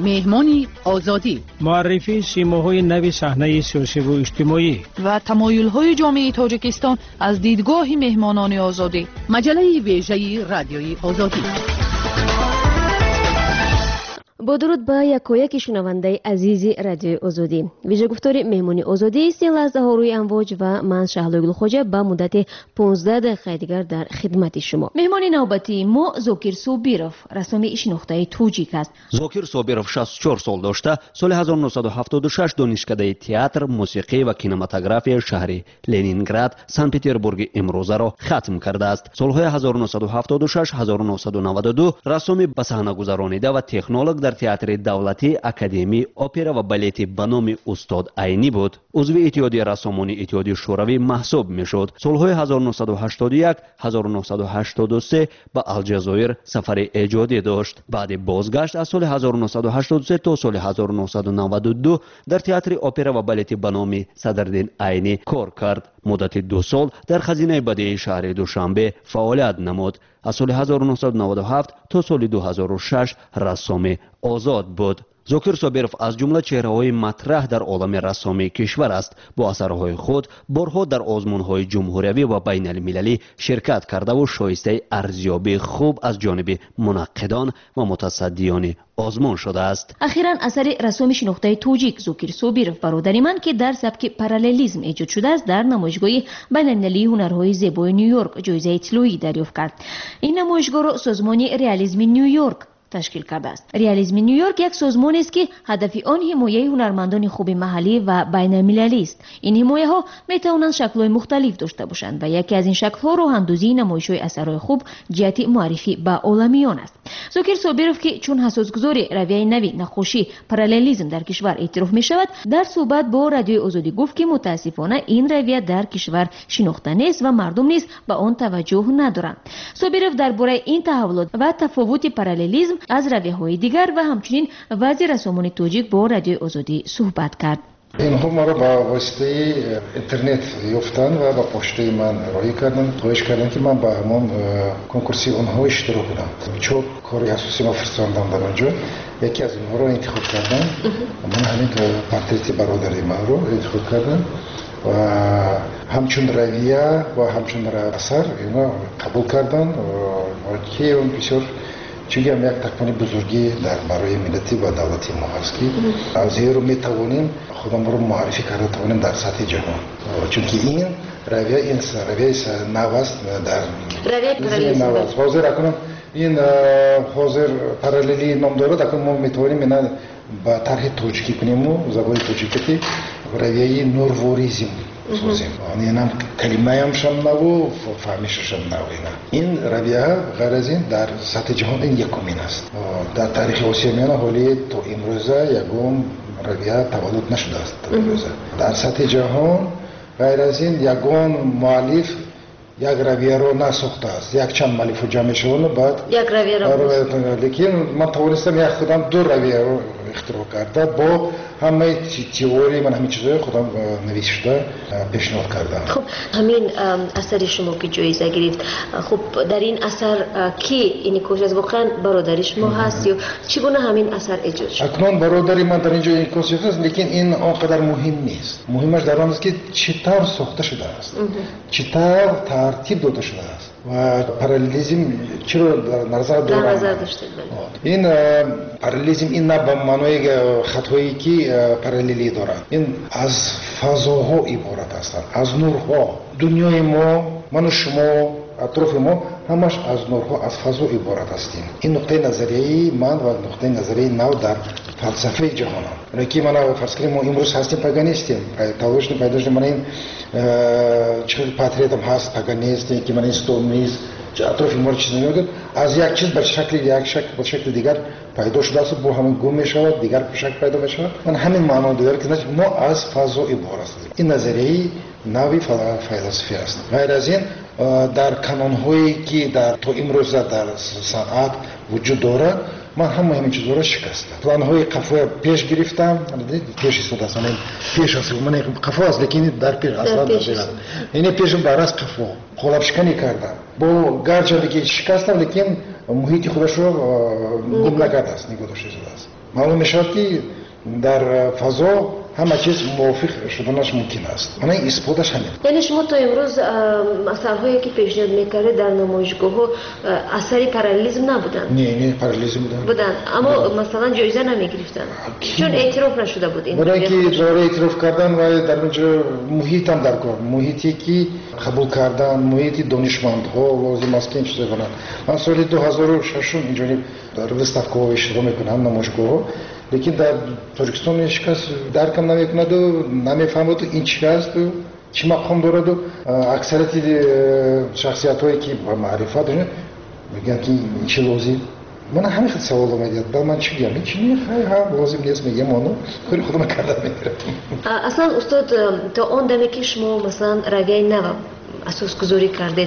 مهمانی آزادی، معرفی سیماهای نو صحنه سیاسی و اجتماعی و تمایل‌های جامعه تاجیکستان از دیدگاه مهمانان آزادی. مجله ویژه رادیوی آزادی. با درود به یکایک شنونده عزیز رادیوی آزادی. ویژه گفتار مهمانی آزادی است این لحظه ها روی امواج و من شهلا گلخواجه به مدت 15 دقیقه دیگر در خدمت شما. مهمان نوبتی ما زوکیر سوبیروف رسمی شناخته توجیک است. زوکیر سوبیروف 64 سال داشته، سال 1976 دانشکده تئاتر، موسیقی و کینماتوگرافی شهر لنینگراد، سن پترزبورگ امروزه را ختم کرده است. سالهای 1976 1992 رسمی به صحنه گذرانیده و تکنولوژ در تئاتر دولتی، اکادمی اپرا و بالت به نام استاد عینی بود. عضو اتحادیه رسامان اتحادیه شوروی محسوب میشد. سالهای 1981 1983 به الجزایر سفر ایجادی داشت. بعد بازگشت از سال 1983 تا سال 1992 در تئاتر اپرا و بالت به نام صدرالدین عینی کار کرد. مدت 2 سال در خزینه بدیعی شهر دوشنبه فعالیت نمود. از سال 1997 تا سال 2006 رسام آزاد بود. زوکیر سوبیروف از جمله چهره‌های مطرح در عالم رسامی کشور است. با اثرهای خود بارها در آزمون‌های جمهوری و بین المللی شرکت کرده و شایسته ارزیابی خوب از جانب منقدان و متصدیان آزمون شده است. اخیراً اثر رسامی شناخته توجیک زوکیر سوبیروف برادر من که در سبک پارالیلیسم ایجاد شده است در نمایشگاه بین‌المللی هنرهای زیبای نیویورک جایزه طلایی دریافت کرد. این نمایشگاه را سازمان ریالیسم نیویورک تشکیل کرده است. ریالیسم نیویورک یک سازمان است که هدف آن حمایت هنرمندان خوب محلی و بین المللی است. این حمایت ها می توانند شکل‌های مختلف داشته باشند و یکی از این شکل‌ها راه‌اندازی نمایش‌های اثرهای خوب جهت معرفی به عالمیان است. زوکیر سوبیروف که چون اساسگذار رویه نوی نقاشی پارالیلیسم در کشور اعتراف می شود، در صحبت با رادیوی آزادی گفت که متاسفانه این رویه در کشور شناخته نیست و مردم نیز به آن توجه ندارند. سوبیروف درباره این تحولات و تفاوت پارالیلیسم از رویه‌های دیگر و همچنین وضع رسامان توجیک با رادیوی آزادی صحبت کرد. اینها ما را با واسطه اینترنت یافتن و با پشته من رای کردن، خواهش کردن که من با همون کنکورسی اونها اشتراک کنم. چون کاری اساسی ما فرستادم در اونجا، یکی از اونها را انتخاب کردن. من همین پورتریت برادر من رو انتخاب کردم و همچون رویه و همچون اثر اینا قبول کردن و که اون بسیار چون یک تکمانی بزرگی در برای ملتی و دولتی ما هست که از این رو میتوانیم خودم رو معرفی کرده توانیم در سطح جهان. چون که این رویه نو است در رویه نو است. حاضر اکنون این حاضر پارالیلی نام دارد. اکنون ما میتوانیم اینا با طرح توجیکی کنیم و زبان توجیکی رویه نورواریزم سازیم. این هم کلمه هم شم نو و فهمیش شم نو. این رویه غیر از این در سطح جهان این یکمین است. در تاریخ آسیاییان حالی تا امروزه یکم رویه تولد نشده است. در سطح جهان غیر از این یکم مؤلف یک رویه رو نساخته است. یک چند مؤلف جمع شدن بعد یک رویه رو لیکن من توانستم یک خودم 2 رویه رو اختراع کرده با همه تئوری من همین چیزای خودم نوشته پیشنهاد کردم. خب همین اثر شما که جایزه گرفت، خب در این اثر کی این کوشش از واقعا برادر شما هست یا چگونه همین اثر ایجاد شد؟ اکنون برادری من در اینجا این کوشش هست، لیکن این آنقدر مهم نیست. مهمش در آن است که چطور ساخته شده است، چطور ترتیب داده شده است و پارالیلیسم چرا در نظر داشته. این پارالیلیسم این نه به معنای خطایی که پارالیلی دارند. این از فضاها عبارت هستند، از نورها. دنیای ما، من و شما، اطراف ما همش از نورها، از فضا عبارت هستیم. این نقطه نظریه من و نقطه نظریه نو در فلسفه جهان است. که من فرض کنیم ما امروز هستیم پاگانیستیم، پیداش من این چه پاتریت هم هست پاگانیستی که من این ستونیست اطراف ما چیز نمیگه. از یک چیز به شکل به شکل دیگر پیدا شده است، با همون گم میشود، دیگر به شکل پیدا میشود. من همین معنا داره که ما از فضا عبارت هستیم. این نظریه نوی فلسفی است. غیر از این در کانون هایی که در تو امروز در صنعت وجود دارد من همه همین چیزا رو شکستم. پلان‌های قفا پیش گرفتم، پیش استاد است. من پیش است. من قفا است، لیکن در پیش اصلا نمی‌دونم. یعنی پیشم براس قفا. خلاب شکنی کردم. با گرچه شکستم، لیکن محیط خودش رو گم نکرده است، نگذاشته است. معلوم می‌شود که در فضا همه چیز موافق شدنش ممکن است. من این اثباتش همین. یعنی شما تا امروز اثرهایی که پیشنهاد می‌کردید در نمایشگاه‌ها اثری پارالیزم نبودن؟ نه پارالیزم بودن. اما مثلا جایزه نمی‌گرفتن. چون اعتراف نشده بود این. برای اینکه برای اعتراف کردن و در اونجا محیط هم در کار، محیطی که قبول کردن، محیط دانشمندها لازم است که این چیزا کنن. من سال 2006 اینجا در ویستاوکا اشتراک می‌کنم نمایشگاه. لیکن در تاجیکستان هیچ کس درکم نمی‌کند و نمی‌فهمد این چی است و چی مقام دارد و اکثریت شخصیت‌هایی که با معرفت دارن میگن که این چی لازم. من همین خیلی سوال میاد. با من چی میگم؟ این چی ها لازم نیست میگم منو کاری خودم کردم میگیرم. اصلا استاد تا اون دمی که شما مثلا رگه نو اساس گذاری کردید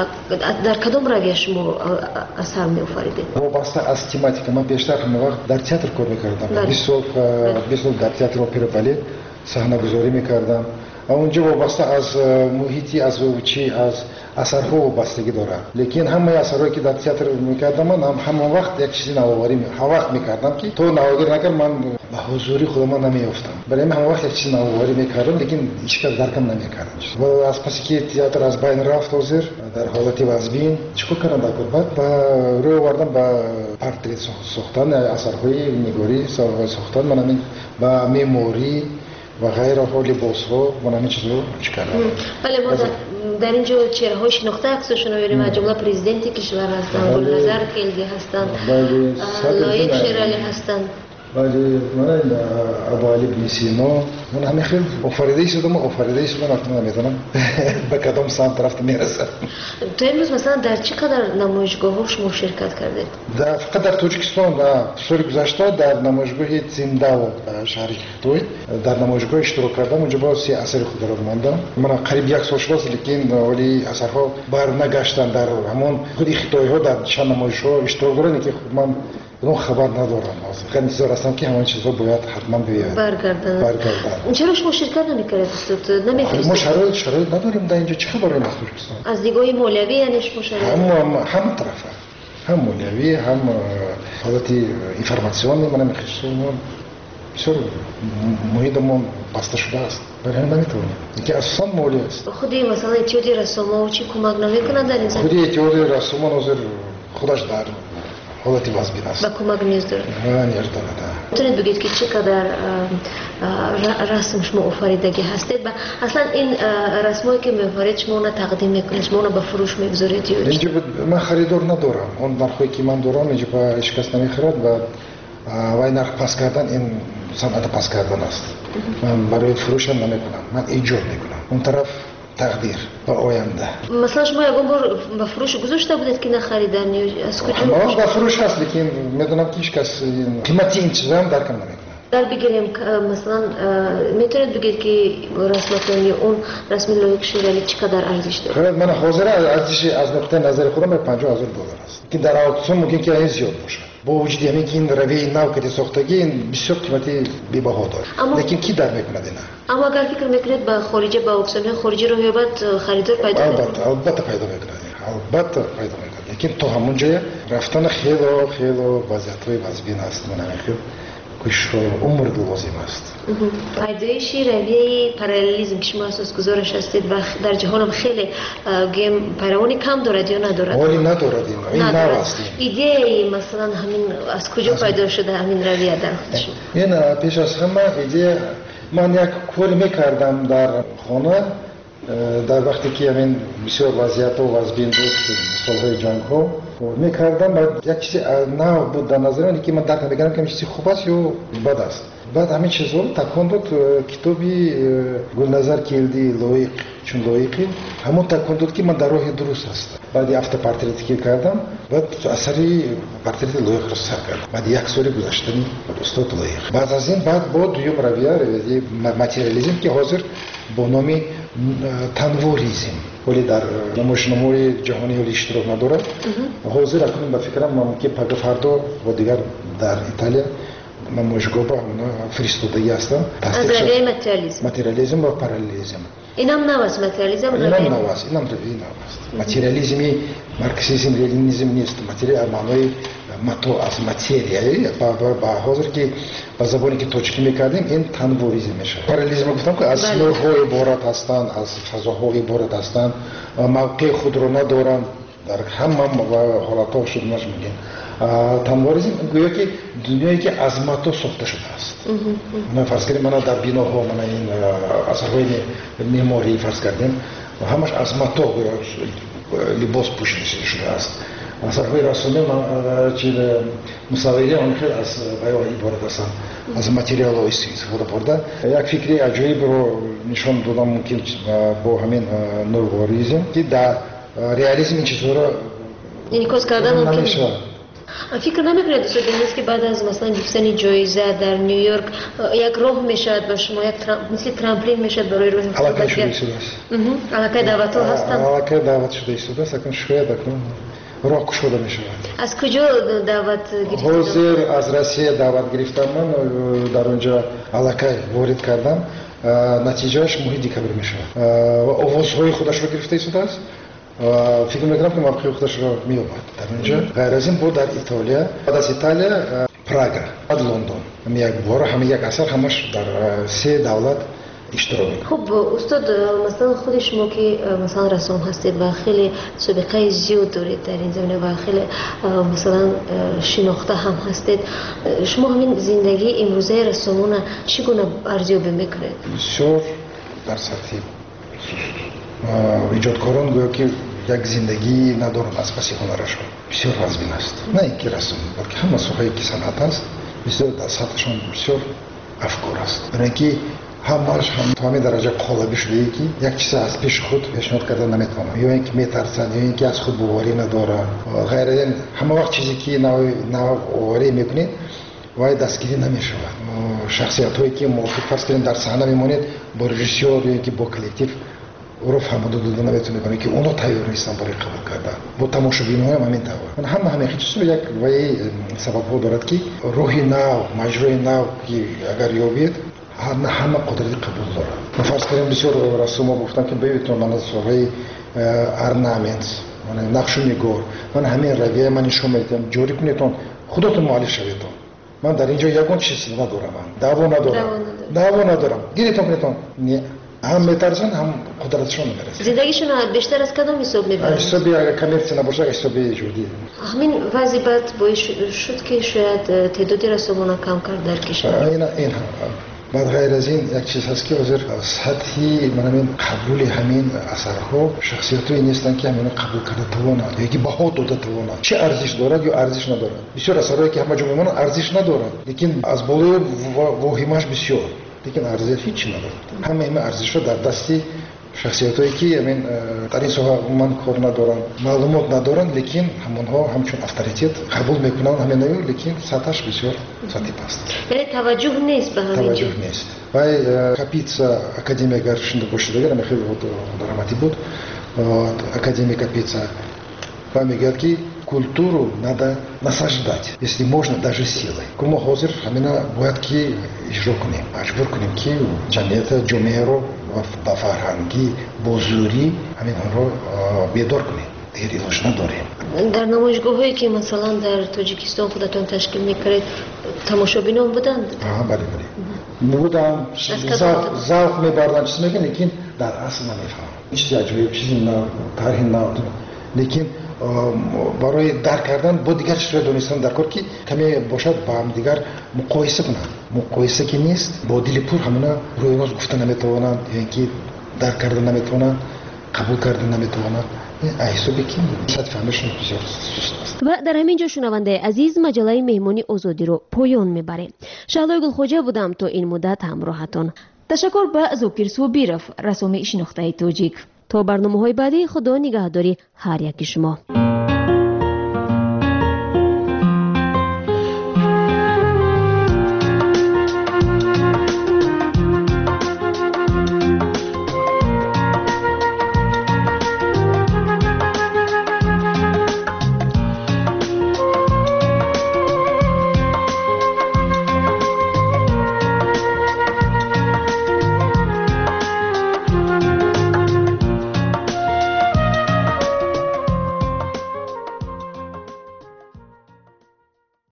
در کدام رگه شما اثر می‌آفریدید؟ وابسته از تماتیک من بیشتر همه وقت در تئاتر کار می‌کردم. 20 سال در تئاتر اپرا بالت صحنه گذاری می‌کردم. اونجا وابسته از محیطی از چی از اثرها وابستگی داره. لیکن همه اثرهایی که در تئاتر می‌کردم من همه وقت یک چیزی نوآوری می‌کردم که تو نوآوری نکرد من به حضوری خودم نمیافتم. برای من همه وقت یک چیزی نوآوری می‌کردم لیکن هیچ کس درکم نمی‌کرد. و از پس که تئاتر از بین رفت حاضر در حالت وزبین چیکار کردم بعد روی آوردم با پورترت ساختن اثرهای نگاری ساختن من با مموری و غیره ها لباس‌ها من همین چیزا رو کردم. بله ما در اینجا چهره‌های شناخته عکسشون رو می‌بینیم از جمله پرزیدنت کشور هستند، گلنظر خیلگی هستند، لایق شیرالی هستند. ولی من ابوالی بیسینا من همین خیلی آفریده شدم وقتی نمیدونم به کدام سمت رفت میرسم. تو امروز مثلا در چقدر نمایشگاه‌ها شما شرکت کردید؟ فقط در تاجیکستان سال گذشته در نمایشگاه زنداو شهر خطوی در نمایشگاه اشتراک کردم. اونجا با 30 اثر خود را ماندم. من قریب یک سال شد لیکن ولی اثرها برنگشتن در همون خود خطوی‌ها در چند نمایش‌ها اشتراک دارن که من اون خبر ندارم. خیلی انتظار هستم که همین چیزا باید حتما بیاد. برگردن. چرا شما شرکت نمی‌کردید استاد؟ نمی‌فرستید؟ ما شرایط نداریم در اینجا. چه خبری از تاجیکستان؟ از دیدگاه مولوی یعنی شما شرایط هم طرفه. هم مولوی هم حالت اینفورماسیونی من می‌خواستم. بسیار محیطمون بسته شده است. برای همین نمی‌تونیم. اینکه اصلا مولوی است. خودی مثلا اتحاد رسوما و چی کمک نمی‌کنه در این زمینه؟ خودی اتحاد رسوما حاضر خودش در حالت وزبین است. با کمک نیاز داره. نیاز داره. میتونید بگید که چقدر رسم شما آفریدگی هستید و اصلا این رسمایی که می‌آفرید شما اون تقدیم می‌کنید، شما اون به فروش می‌گذارید یا اینجا من خریدار ندارم. اون نرخی که من دارم اینجا با هیچ کس نمی‌خرد و وای نرخ پس کردن این صنعت پس کردن است. من برای فروش هم نمی‌کنم. من ایجاد می‌کنم. اون طرف تقدیر با آینده. مثلا شما یکم بار به فروش گذاشته بودید که نخریدن یا از کجا؟ ما به فروش هست لیکن میدونم که هیچ کس قیمتی این چیزا هم درک نمی‌کنه. در بگیریم مثلا میتونید بگید که رسمتون یا اون رسم لایق شیرالی چقدر ارزش داره؟ من حاضر ارزش از نقطه نظر خودم $50,000 است که در آکسیون ممکن که این زیاد باشه. با وجود همین که این روی نو که ساختگی این بسیار قیمتی بی‌بها داره. لیکن کی در میکنه اینا؟ اما اگر فکر میکنید با خارجی با اکسیون خارجی رو بعد خریدار پیدا کنید؟ البته پیدا میکنه. البته پیدا میکنه. لیکن تو همون جای رفتن خیلی وضعیت‌های وزبین است. من خیلی کش عمر لازم است. پیدایش رویه پارالیزم که شما اساس گذارش هستید و در جهان هم خیلی گیم پیروانی کم دارد یا ندارد؟ ولی ندارد این نو است. ایده مثلا همین از کجا پیدا شده همین رویه در خودش؟ این پیش از همه ایده من یک کاری میکردم در خانه در وقتی که همین بسیار وضعیت و وزبین بود سالهای جنگ ها میکردم بعد یک چیزی نو بود در نظر من که من درک نمیکنم که چیزی خوب است یا بد است. بعد همین چیزا رو تکان داد کتابی گلنظر کیلدی لایق چون لایقی همون تکان داد که من در راه درست هستم. بعد هفته پورترتی که کردم بعد اثری پورترت لایق رو سر کردم. بعد یک سال گذشتم استاد لایق. بعد از این بعد با دوم رویه ماتریالیسم که حاضر با نام تنوریزم ولی در نمایشنامه‌های جهانی ولی اشتراک ندارد. حاضر اکنون به فکرم ممکن پگاه فردا و دیگر در ایتالیا نمایشگاه با فرستادگی هستم. از رویه ماتریالیسم. ماتریالیسم و پارالیزم. اینم نواست ماتریالیسم. اینم نواست. اینم روی نواست. ماتریالیزمی مارکسیسم لنینیسم نیست. ماتریال معنای ماتو از ماتریایی. با حاضر که با زبانی که توجیه میکردیم این تنوریزم میشه. پارالیزم گفتم که از نورهای عبارت هستند، از فضاهای عبارت هستند، موقع خود رو ندارند. در همه حالتها شد میگن. تنوریزم گویا که دنیایی که از ماتو ساخته شده است. من فرض کردیم من در بیناها من این اثرهای معماری فرض کردیم و همش از ماتو لباس پوشیده شده است. اثرهای رسومی چیز مصوری آن خیلی از بیان عبارت هستند از متریال ها استفاده برده. یک فکری عجیب رو نشان دادم ممکن با همین نورواریزم که در ریالیسم این چیزها را انعکاس کردن ممکن نیست. فکر نمیکنید دوست دارید که بعد از مثلا گرفتن جایزه در نیویورک یک راه میشد با شما یک مثل ترامپولین میشد برای روی علاقه شده است. علاقه دعوت ها هستند. علاقه دعوت شده است. اکنون شاید اکنون راه کشوده میشود. از کجا دعوت گرفتید؟ حاضر از روسیه دعوت گرفتم من در اونجا علاقه وارد کردم. نتیجهش ماه دکبر میشود. و آوازهای خودش رو گرفته است. فکر میکنم که موقع خودش رو میومد در اونجا. غیر از این بود در ایتالیا، بعد از ایتالیا پراگ، بعد لندن. یک بار همه یک اثر همش در 3 دولت اشتراک. خب استاد مثلا خود شما که مثلا رسام هستید و خیلی سابقه زیاد دارید در این زمینه و خیلی مثلا شناخته هم هستید، شما همین زندگی امروزه رسامانه چگونه ارزیابی میکنید؟ بسیار در سطح ایجادکاران گویا که یک زندگی ندارند از پس هنرشان بسیار رزمین است. نه اینکه رسم بلکه همه سوهای که صنعت است بسیار در سطحشان بسیار افکار است. برای اینکه همش هم تا همین درجه قالبی شده ای که یک چیز از پیش خود پیشنهاد کردن نمیتونن یا اینکه میترسن یا اینکه از خود باوری ندارن. غیر از این همه وقت چیزی که نوع باوری میکنید وای دستگیری نمیشود. شخصیت هایی که موافق فرض کنید در صحنه میمونید با رژیسور یا اینکه با کلکتیو او رو فهموده دادن نمیتونه کنه که اونا تیار نیستن برای قبول کردن. با تماشاگران هم همین طور. همه چیزا یک وای سبب‌ها دارد که روحی نو، مجرای نو که اگر یابید همه قدرت قبول دارد. من فرض کنیم بسیار رسوما گفتن که ببینید من از وای ارنامنت من نقش نگار من همین رویه من نشون میدم جوری کنیدون خودتون مؤلف شوید. من در اینجا یگان چیزی ندارم. دعوا ندارم. گیریتون کنیدون هم میترسن هم قدرتشون میرسه. زندگیشون بیشتر از کدام حساب میبرن؟ حسابی اگر کامرسی نباشه حسابی جودی. همین وضعیت باعث شد که شاید تعدادی رسومان کم کرد در کشور. این بعد غیر از این یک چیز هست که حاضر سطحی من قبول همین اثرها شخصیتایی نیستن که همین قبول کرده توانند یا که بها داده توانند. چه ارزش دارد یا ارزش ندارد. بسیار اثرهایی که همه جا میمونن ارزش ندارد لیکن از بالای واهمه‌اش بسیار لیکن ارزش هیچ ندارد. همه ارزش‌ها در دستی شخصیتایی که همین در این ساحه من کار ندارن معلومات ندارن لیکن همونها همچون اتوریته قبول میکنن همین لیکن سطحش بسیار سطحی پست. یعنی توجه نیست به همین. توجه نیست. وای کاپیتسا اکادемia گرشنده باشه دیگه من خیلی دراماتی بود. Академия Капица помогает ки культуру надо насаждать, если можно даже силой. Кому хозер, амина боят ки ижрокуним, ажбур куним ки джамията джомеро ба фарҳанги бозури аминро бедор куним. دیگه ایلوش نداریم. در نمایشگاهایی که مثلا در تاجیکستان خودتون تشکیل میکردید تماشابینان بودند؟ بله. بودن ذوق میبردن چیز میگن لیکن در اصل نمیفهم. چیزی عجیب چیزی نه تاریخ نه لیکن برای درک کردن با دیگر چیزا دونستن در کار که کمی باشد با هم دیگر مقایسه کنن. مقایسه که نیست با دل پر همونا روی راست گفتن نمیتوانند یا اینکه درک کردن نمیتوانند قبول کردن نمیتوانند. و در همین جا شنونده عزیز مجله مهمانی آزادی رو پایان میبره. شهلای گلخوجه بودم تا این مدت همراهتون. تشکر به زوکیر سوبیرف رسوم شناخته تاجیک. تا برنامه‌های بعدی خدا نگهداری هر یک شما.